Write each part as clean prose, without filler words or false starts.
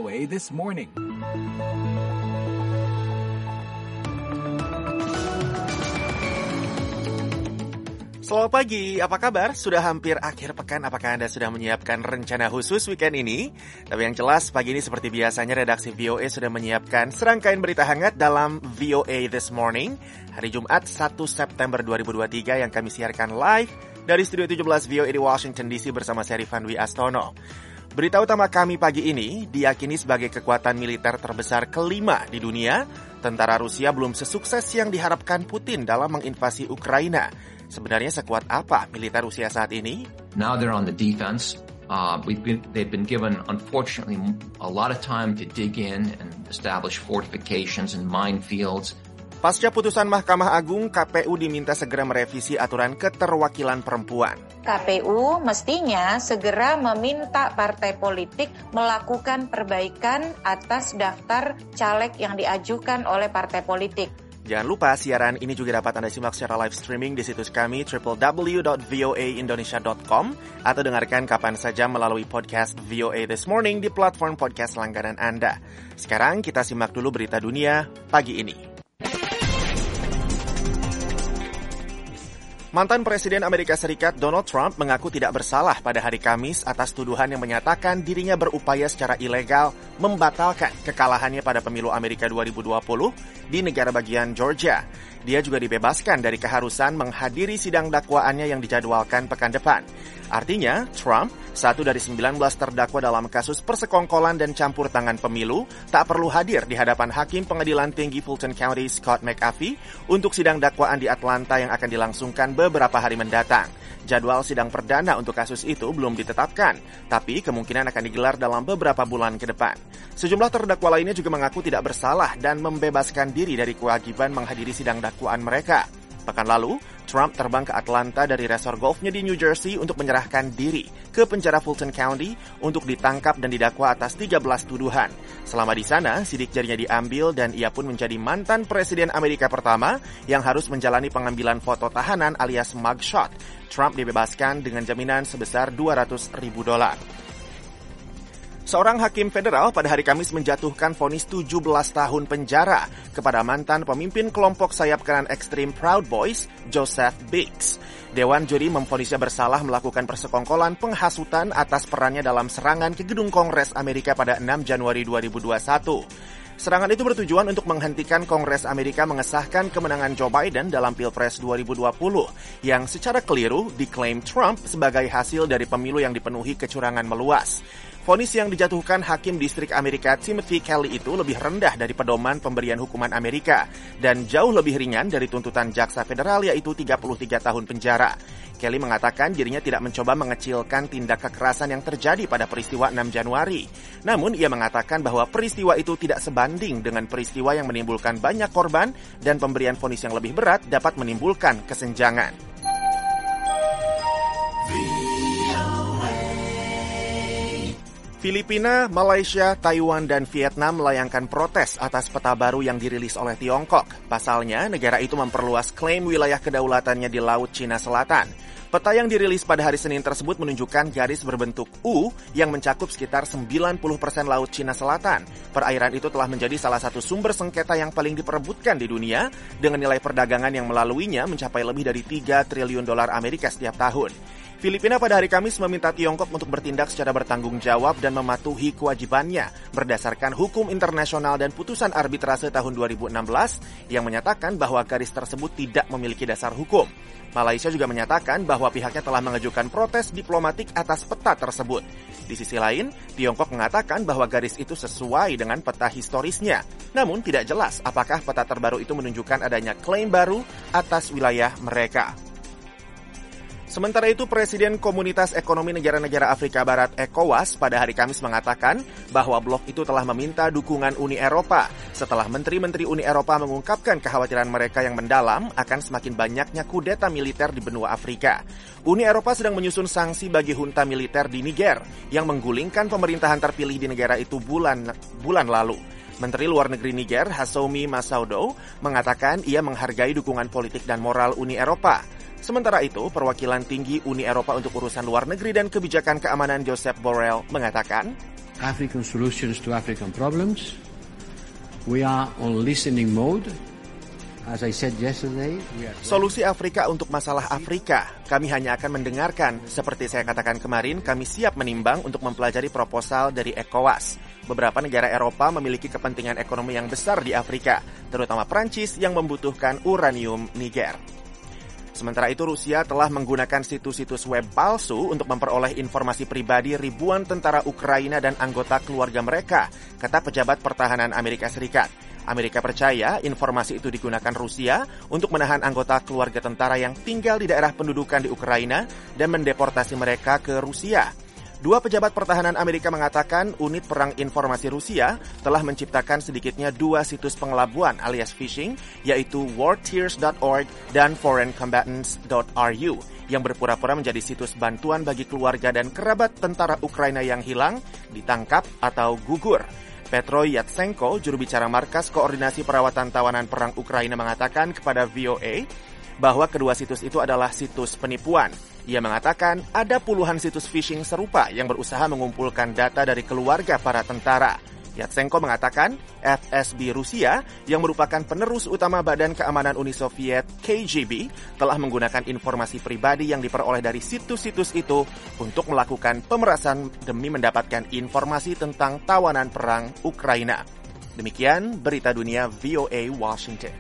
VOA This Morning. Selamat pagi, apa kabar? Sudah hampir akhir pekan, apakah Anda sudah menyiapkan rencana khusus weekend ini? Tapi yang jelas, pagi ini seperti biasanya redaksi VOA sudah menyiapkan serangkaian berita hangat dalam VOA This Morning, hari Jumat 1 September 2023 yang kami siarkan live dari Studio 17 VOA di Washington DC bersama saya Rifan Dwi Astono. Berita utama kami pagi ini diyakini sebagai kekuatan militer terbesar kelima di dunia. Tentara Rusia belum sesukses yang diharapkan Putin dalam menginvasi Ukraina. Sebenarnya sekuat apa militer Rusia saat ini? Now they're on the defense. They've been given, unfortunately, a lot of time to dig in and establish fortifications and minefields. Pasca putusan Mahkamah Agung, KPU diminta segera merevisi aturan keterwakilan perempuan. KPU mestinya segera meminta partai politik melakukan perbaikan atas daftar caleg yang diajukan oleh partai politik. Jangan lupa siaran ini juga dapat Anda simak secara live streaming di situs kami www.voaindonesia.com atau dengarkan kapan saja melalui podcast VOA This Morning di platform podcast langganan Anda. Sekarang kita simak dulu berita dunia pagi ini. Mantan Presiden Amerika Serikat Donald Trump mengaku tidak bersalah pada hari Kamis atas tuduhan yang menyatakan dirinya berupaya secara ilegal membatalkan kekalahannya pada pemilu Amerika 2020 di negara bagian Georgia. Dia juga dibebaskan dari keharusan menghadiri sidang dakwaannya yang dijadwalkan pekan depan. Artinya, Trump, satu dari 19 terdakwa dalam kasus persekongkolan dan campur tangan pemilu, tak perlu hadir di hadapan Hakim Pengadilan Tinggi Fulton County Scott McAfee untuk sidang dakwaan di Atlanta yang akan dilangsungkan beberapa hari mendatang. Jadwal sidang perdana untuk kasus itu belum ditetapkan, tapi kemungkinan akan digelar dalam beberapa bulan ke depan. Sejumlah terdakwa lainnya juga mengaku tidak bersalah dan membebaskan diri dari kewajiban menghadiri sidang dakwaan mereka. Pekan lalu, Trump terbang ke Atlanta dari resor golfnya di New Jersey untuk menyerahkan diri ke penjara Fulton County untuk ditangkap dan didakwa atas 13 tuduhan. Selama di sana, sidik jarinya diambil dan ia pun menjadi mantan Presiden Amerika pertama yang harus menjalani pengambilan foto tahanan alias mugshot. Trump dibebaskan dengan jaminan sebesar $200,000. Seorang hakim federal pada hari Kamis menjatuhkan vonis 17 tahun penjara kepada mantan pemimpin kelompok sayap kanan ekstrim Proud Boys, Joseph Biggs. Dewan juri memvonisnya bersalah melakukan persekongkolan penghasutan atas perannya dalam serangan ke gedung Kongres Amerika pada 6 Januari 2021. Serangan itu bertujuan untuk menghentikan Kongres Amerika mengesahkan kemenangan Joe Biden dalam Pilpres 2020 yang secara keliru diklaim Trump sebagai hasil dari pemilu yang dipenuhi kecurangan meluas. Vonis yang dijatuhkan Hakim Distrik Amerika Timothy Kelly itu lebih rendah dari pedoman pemberian hukuman Amerika dan jauh lebih ringan dari tuntutan jaksa federal yaitu 33 tahun penjara. Kelly mengatakan dirinya tidak mencoba mengecilkan tindak kekerasan yang terjadi pada peristiwa 6 Januari. Namun ia mengatakan bahwa peristiwa itu tidak sebanding dengan peristiwa yang menimbulkan banyak korban dan pemberian vonis yang lebih berat dapat menimbulkan kesenjangan. Filipina, Malaysia, Taiwan, dan Vietnam melayangkan protes atas peta baru yang dirilis oleh Tiongkok. Pasalnya, negara itu memperluas klaim wilayah kedaulatannya di Laut Cina Selatan. Peta yang dirilis pada hari Senin tersebut menunjukkan garis berbentuk U yang mencakup sekitar 90% Laut Cina Selatan. Perairan itu telah menjadi salah satu sumber sengketa yang paling diperebutkan di dunia, dengan nilai perdagangan yang melaluinya mencapai lebih dari $3 triliun Amerika setiap tahun. Filipina pada hari Kamis meminta Tiongkok untuk bertindak secara bertanggung jawab dan mematuhi kewajibannya berdasarkan hukum internasional dan putusan arbitrase tahun 2016 yang menyatakan bahwa garis tersebut tidak memiliki dasar hukum. Malaysia juga menyatakan bahwa pihaknya telah mengajukan protes diplomatik atas peta tersebut. Di sisi lain, Tiongkok mengatakan bahwa garis itu sesuai dengan peta historisnya. Namun tidak jelas apakah peta terbaru itu menunjukkan adanya klaim baru atas wilayah mereka. Sementara itu, Presiden Komunitas Ekonomi Negara-Negara Afrika Barat ECOWAS pada hari Kamis mengatakan bahwa blok itu telah meminta dukungan Uni Eropa setelah Menteri-Menteri Uni Eropa mengungkapkan kekhawatiran mereka yang mendalam akan semakin banyaknya kudeta militer di benua Afrika. Uni Eropa sedang menyusun sanksi bagi junta militer di Niger yang menggulingkan pemerintahan terpilih di negara itu bulan lalu. Menteri Luar Negeri Niger, Hassoumi Massaoudou, mengatakan ia menghargai dukungan politik dan moral Uni Eropa. Sementara itu, perwakilan tinggi Uni Eropa untuk urusan luar negeri dan kebijakan keamanan Josep Borrell mengatakan, African solutions to African problems. We are on listening mode. As I said yesterday, solusi Afrika untuk masalah Afrika. Kami hanya akan mendengarkan. Seperti saya katakan kemarin, kami siap menimbang untuk mempelajari proposal dari ECOWAS. Beberapa negara Eropa memiliki kepentingan ekonomi yang besar di Afrika, terutama Prancis yang membutuhkan uranium Niger. Sementara itu, Rusia telah menggunakan situs-situs web palsu untuk memperoleh informasi pribadi ribuan tentara Ukraina dan anggota keluarga mereka, kata pejabat pertahanan Amerika Serikat. Amerika percaya informasi itu digunakan Rusia untuk menahan anggota keluarga tentara yang tinggal di daerah pendudukan di Ukraina dan mendeportasi mereka ke Rusia. Dua pejabat pertahanan Amerika mengatakan unit perang informasi Rusia telah menciptakan sedikitnya 2 situs pengelabuan alias phishing, yaitu wartears.org dan foreignCombatants.ru, yang berpura-pura menjadi situs bantuan bagi keluarga dan kerabat tentara Ukraina yang hilang, ditangkap, atau gugur. Petro Yatsenko, juru bicara Markas Koordinasi Perawatan Tawanan Perang Ukraina, mengatakan kepada VOA bahwa kedua situs itu adalah situs penipuan. Ia mengatakan ada puluhan situs phishing serupa yang berusaha mengumpulkan data dari keluarga para tentara. Yatsenko mengatakan FSB Rusia, yang merupakan penerus utama Badan Keamanan Uni Soviet KGB, telah menggunakan informasi pribadi yang diperoleh dari situs-situs itu untuk melakukan pemerasan demi mendapatkan informasi tentang tawanan perang Ukraina. Demikian berita dunia VOA Washington.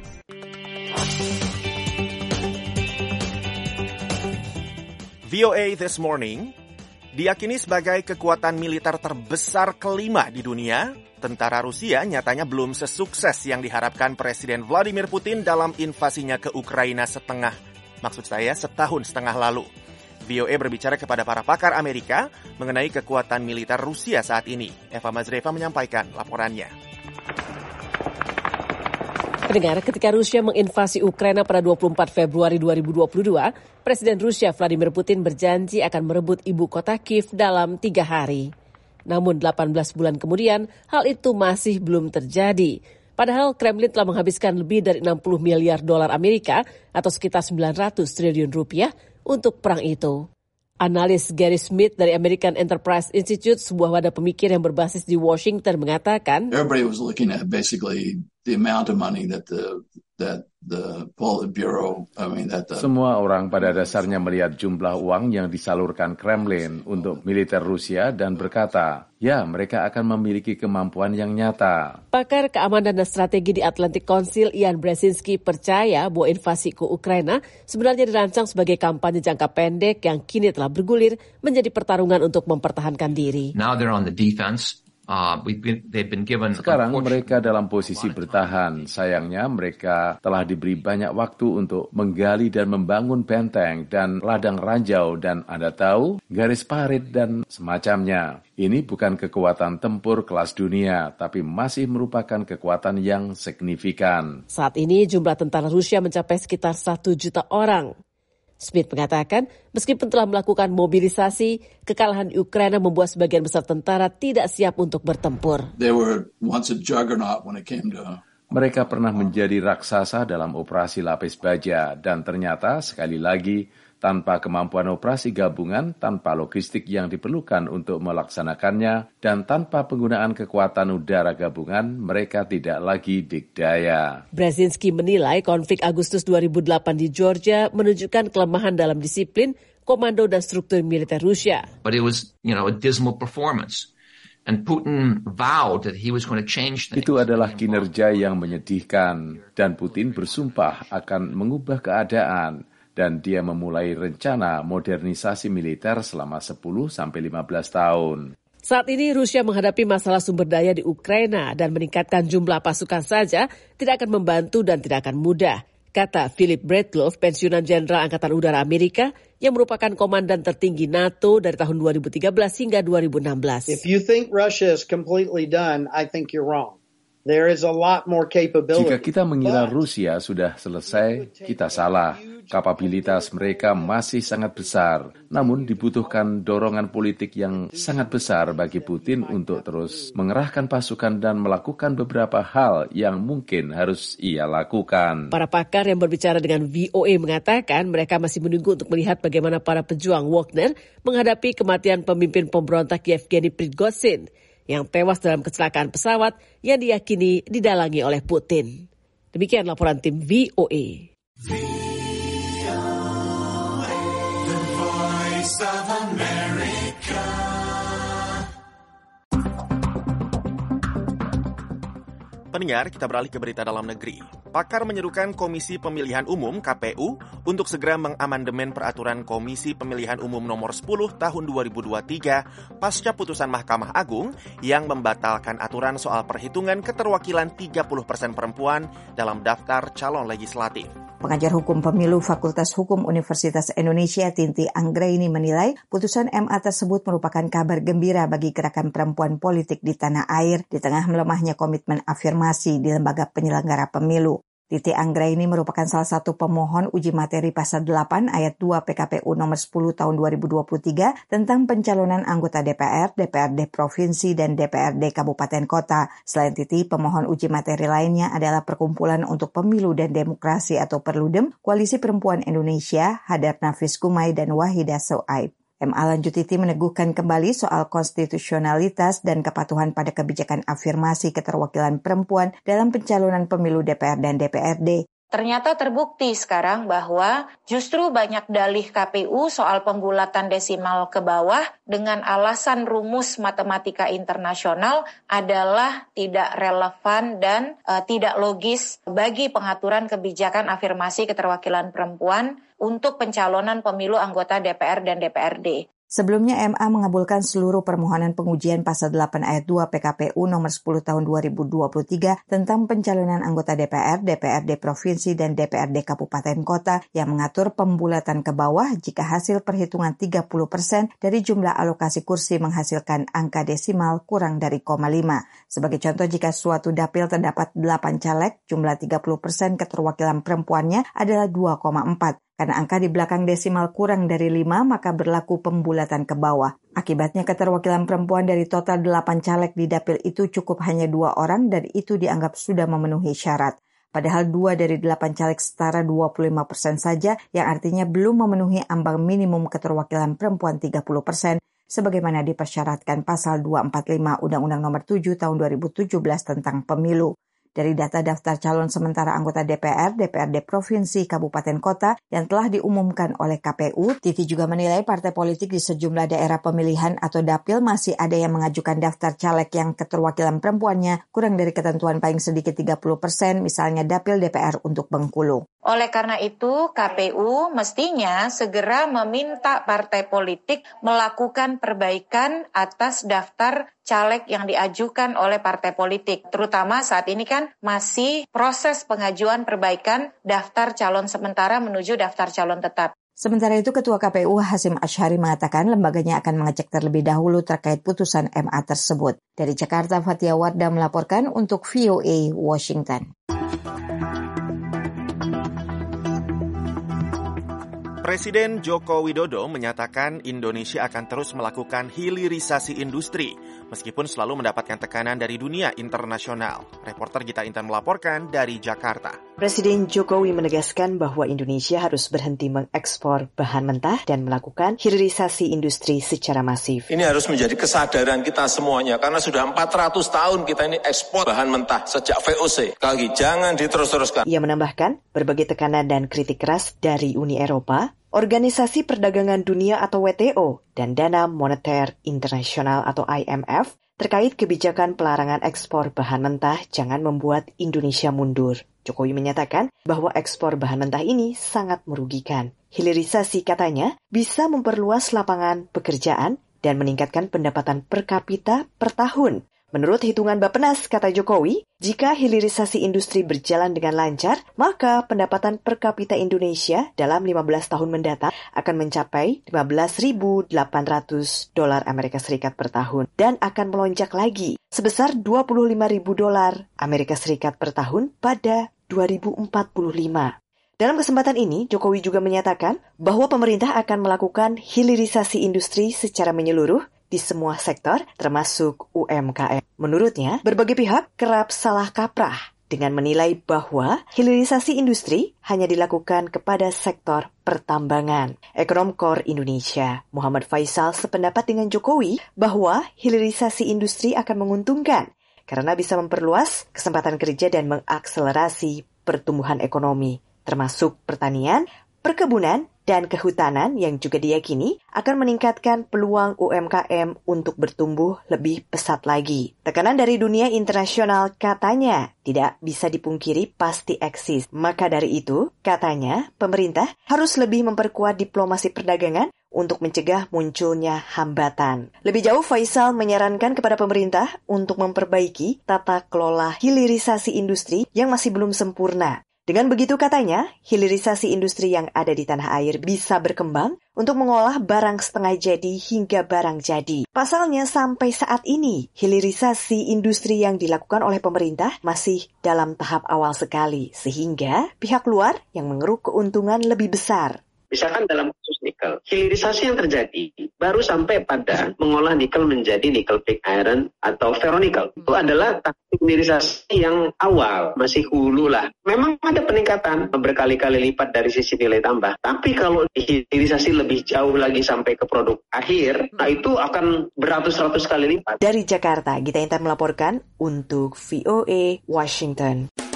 VOA This Morning diyakini sebagai kekuatan militer terbesar kelima di dunia. Tentara Rusia nyatanya belum sesukses yang diharapkan Presiden Vladimir Putin dalam invasinya ke Ukraina setahun setengah lalu. VOA berbicara kepada para pakar Amerika mengenai kekuatan militer Rusia saat ini. Eva Mazreva menyampaikan laporannya. Pendengar, ketika Rusia menginvasi Ukraina pada 24 Februari 2022, Presiden Rusia Vladimir Putin berjanji akan merebut ibu kota Kiev dalam 3 hari. Namun 18 bulan kemudian, hal itu masih belum terjadi. Padahal Kremlin telah menghabiskan lebih dari 60 miliar dolar Amerika atau sekitar 900 triliun rupiah untuk perang itu. Analis Gary Smith dari American Enterprise Institute, sebuah wadah pemikir yang berbasis di Washington, mengatakan, everybody was looking at basically the amount of money that the Politburo, semua orang pada dasarnya melihat jumlah uang yang disalurkan Kremlin untuk militer Rusia dan berkata, ya, mereka akan memiliki kemampuan yang nyata. Pakar keamanan dan strategi di Atlantic Council Ian Brzezinski percaya bahwa invasi ke Ukraina sebenarnya dirancang sebagai kampanye jangka pendek yang kini telah bergulir menjadi pertarungan untuk mempertahankan diri. Now they're on the defense. Sekarang mereka dalam posisi bertahan. Sayangnya mereka telah diberi banyak waktu untuk menggali dan membangun benteng dan ladang ranjau dan Anda tahu, garis parit dan semacamnya. Ini bukan kekuatan tempur kelas dunia, tapi masih merupakan kekuatan yang signifikan. Saat ini jumlah tentara Rusia mencapai sekitar 1 juta orang. Smith mengatakan, meskipun telah melakukan mobilisasi, kekalahan di Ukraina membuat sebagian besar tentara tidak siap untuk bertempur. Mereka pernah menjadi raksasa dalam operasi lapis baja, dan ternyata sekali lagi, tanpa kemampuan operasi gabungan, tanpa logistik yang diperlukan untuk melaksanakannya, dan tanpa penggunaan kekuatan udara gabungan, mereka tidak lagi dikdaya. Brzezinski menilai konflik Agustus 2008 di Georgia menunjukkan kelemahan dalam disiplin, komando dan struktur militer Rusia. But it was, a dismal performance. And Putin vowed that he was going to change things. Itu adalah kinerja yang menyedihkan, dan Putin bersumpah akan mengubah keadaan. Dan dia memulai rencana modernisasi militer selama 10-15 tahun. Saat ini Rusia menghadapi masalah sumber daya di Ukraina dan meningkatkan jumlah pasukan saja tidak akan membantu dan tidak akan mudah, kata Philip Breedlove, pensiunan Jenderal Angkatan Udara Amerika yang merupakan komandan tertinggi NATO dari tahun 2013 hingga 2016. If you think Russia is completely done, I think you're wrong. There is a lot more capability. Jika kita mengira Rusia sudah selesai, kita salah. Kapabilitas mereka masih sangat besar, namun dibutuhkan dorongan politik yang sangat besar bagi Putin untuk terus mengerahkan pasukan dan melakukan beberapa hal yang mungkin harus ia lakukan. Para pakar yang berbicara dengan VOA mengatakan mereka masih menunggu untuk melihat bagaimana para pejuang Wagner menghadapi kematian pemimpin pemberontak Yevgeny Prigozhin. yang tewas dalam kecelakaan pesawat yang diyakini didalangi oleh Putin. Demikian laporan tim VOA. Pendengar, kita beralih ke berita dalam negeri. Pakar menyerukan Komisi Pemilihan Umum (KPU) untuk segera mengamandemen peraturan Komisi Pemilihan Umum nomor 10 tahun 2023 pasca putusan Mahkamah Agung yang membatalkan aturan soal perhitungan keterwakilan 30% perempuan dalam daftar calon legislatif. Pengajar Hukum Pemilu Fakultas Hukum Universitas Indonesia Tinti Anggraini menilai putusan MA tersebut merupakan kabar gembira bagi gerakan perempuan politik di tanah air di tengah melemahnya komitmen afirmasi di lembaga penyelenggara pemilu. Tinti Anggraini merupakan salah satu pemohon uji materi pasal 8 ayat 2 PKPU nomor 10 tahun 2023 tentang pencalonan anggota DPR, DPRD Provinsi, dan DPRD Kabupaten Kota. Selain Tinti, pemohon uji materi lainnya adalah Perkumpulan untuk Pemilu dan Demokrasi atau Perludem, Koalisi Perempuan Indonesia, Hadar Nafis Kumai, dan Wahidah Soaib. MA Lanjutiti meneguhkan kembali soal konstitusionalitas dan kepatuhan pada kebijakan afirmasi keterwakilan perempuan dalam pencalonan pemilu DPR dan DPRD. Ternyata terbukti sekarang bahwa justru banyak dalih KPU soal pembulatan desimal ke bawah dengan alasan rumus matematika internasional adalah tidak relevan dan tidak logis bagi pengaturan kebijakan afirmasi keterwakilan perempuan untuk pencalonan pemilu anggota DPR dan DPRD. Sebelumnya MA mengabulkan seluruh permohonan pengujian pasal 8 ayat 2 PKPU nomor 10 tahun 2023 tentang pencalonan anggota DPR, DPRD Provinsi, dan DPRD Kabupaten Kota yang mengatur pembulatan ke bawah jika hasil perhitungan 30% dari jumlah alokasi kursi menghasilkan angka desimal kurang dari 0,5. Sebagai contoh, jika suatu dapil terdapat 8 caleg, jumlah 30% keterwakilan perempuannya adalah 2,4. Karena angka di belakang desimal kurang dari 5, maka berlaku pembulatan ke bawah. Akibatnya keterwakilan perempuan dari total 8 caleg di dapil itu cukup hanya 2 orang dan itu dianggap sudah memenuhi syarat. Padahal 2 dari 8 caleg setara 25% saja, yang artinya belum memenuhi ambang minimum keterwakilan perempuan 30%, sebagaimana dipersyaratkan pasal 245 Undang-Undang Nomor 7 Tahun 2017 tentang Pemilu. Dari data daftar calon sementara anggota DPR, DPRD Provinsi, Kabupaten Kota yang telah diumumkan oleh KPU, Titi juga menilai partai politik di sejumlah daerah pemilihan atau dapil masih ada yang mengajukan daftar caleg yang keterwakilan perempuannya kurang dari ketentuan paling sedikit 30%, misalnya dapil DPR untuk Bengkulu. Oleh karena itu, KPU mestinya segera meminta partai politik melakukan perbaikan atas daftar caleg yang diajukan oleh partai politik. Terutama saat ini kan masih proses pengajuan perbaikan daftar calon sementara menuju daftar calon tetap. Sementara itu, Ketua KPU Hasyim Asy'ari mengatakan lembaganya akan mengecek terlebih dahulu terkait putusan MA tersebut. Dari Jakarta, Fathia Wardah melaporkan untuk VOA Washington. Presiden Joko Widodo menyatakan Indonesia akan terus melakukan hilirisasi industri, meskipun selalu mendapatkan tekanan dari dunia internasional. Reporter Gita Intan melaporkan dari Jakarta. Presiden Jokowi menegaskan bahwa Indonesia harus berhenti mengekspor bahan mentah dan melakukan hilirisasi industri secara masif. Ini harus menjadi kesadaran kita semuanya, karena sudah 400 tahun kita ini ekspor bahan mentah sejak VOC. Kali jangan diterus-teruskan. Ia menambahkan, berbagai tekanan dan kritik keras dari Uni Eropa, Organisasi Perdagangan Dunia atau WTO, dan Dana Moneter Internasional atau IMF terkait kebijakan pelarangan ekspor bahan mentah jangan membuat Indonesia mundur. Jokowi menyatakan bahwa ekspor bahan mentah ini sangat merugikan. Hilirisasi, katanya, bisa memperluas lapangan pekerjaan dan meningkatkan pendapatan per kapita per tahun. Menurut hitungan Bappenas, kata Jokowi, jika hilirisasi industri berjalan dengan lancar, maka pendapatan per kapita Indonesia dalam 15 tahun mendatang akan mencapai $15.800 Amerika Serikat per tahun dan akan melonjak lagi sebesar $25.000 Amerika Serikat per tahun pada 2045. Dalam kesempatan ini, Jokowi juga menyatakan bahwa pemerintah akan melakukan hilirisasi industri secara menyeluruh di semua sektor, termasuk UMKM. Menurutnya, berbagai pihak kerap salah kaprah dengan menilai bahwa hilirisasi industri hanya dilakukan kepada sektor pertambangan. Ekonom KOR Indonesia, Muhammad Faisal, sependapat dengan Jokowi bahwa hilirisasi industri akan menguntungkan karena bisa memperluas kesempatan kerja dan mengakselerasi pertumbuhan ekonomi, termasuk pertanian, perkebunan, dan kehutanan yang juga diyakini akan meningkatkan peluang UMKM untuk bertumbuh lebih pesat lagi. Tekanan dari dunia internasional katanya tidak bisa dipungkiri pasti eksis. Maka dari itu, katanya pemerintah harus lebih memperkuat diplomasi perdagangan untuk mencegah munculnya hambatan. Lebih jauh, Faisal menyarankan kepada pemerintah untuk memperbaiki tata kelola hilirisasi industri yang masih belum sempurna. Dengan begitu, katanya, hilirisasi industri yang ada di tanah air bisa berkembang untuk mengolah barang setengah jadi hingga barang jadi. Pasalnya, sampai saat ini, hilirisasi industri yang dilakukan oleh pemerintah masih dalam tahap awal sekali, sehingga pihak luar yang mengeruk keuntungan lebih besar. Misalkan dalam kasus nikel, hilirisasi yang terjadi baru sampai pada mengolah nikel menjadi nickel pig iron atau ferronikel. Itu adalah taktik hilirisasi yang awal, masih hulu lah. Memang ada peningkatan berkali-kali lipat dari sisi nilai tambah. Tapi kalau hilirisasi lebih jauh lagi sampai ke produk akhir, nah itu akan beratus-ratus kali lipat. Dari Jakarta, Gita Intan melaporkan untuk VOA Washington.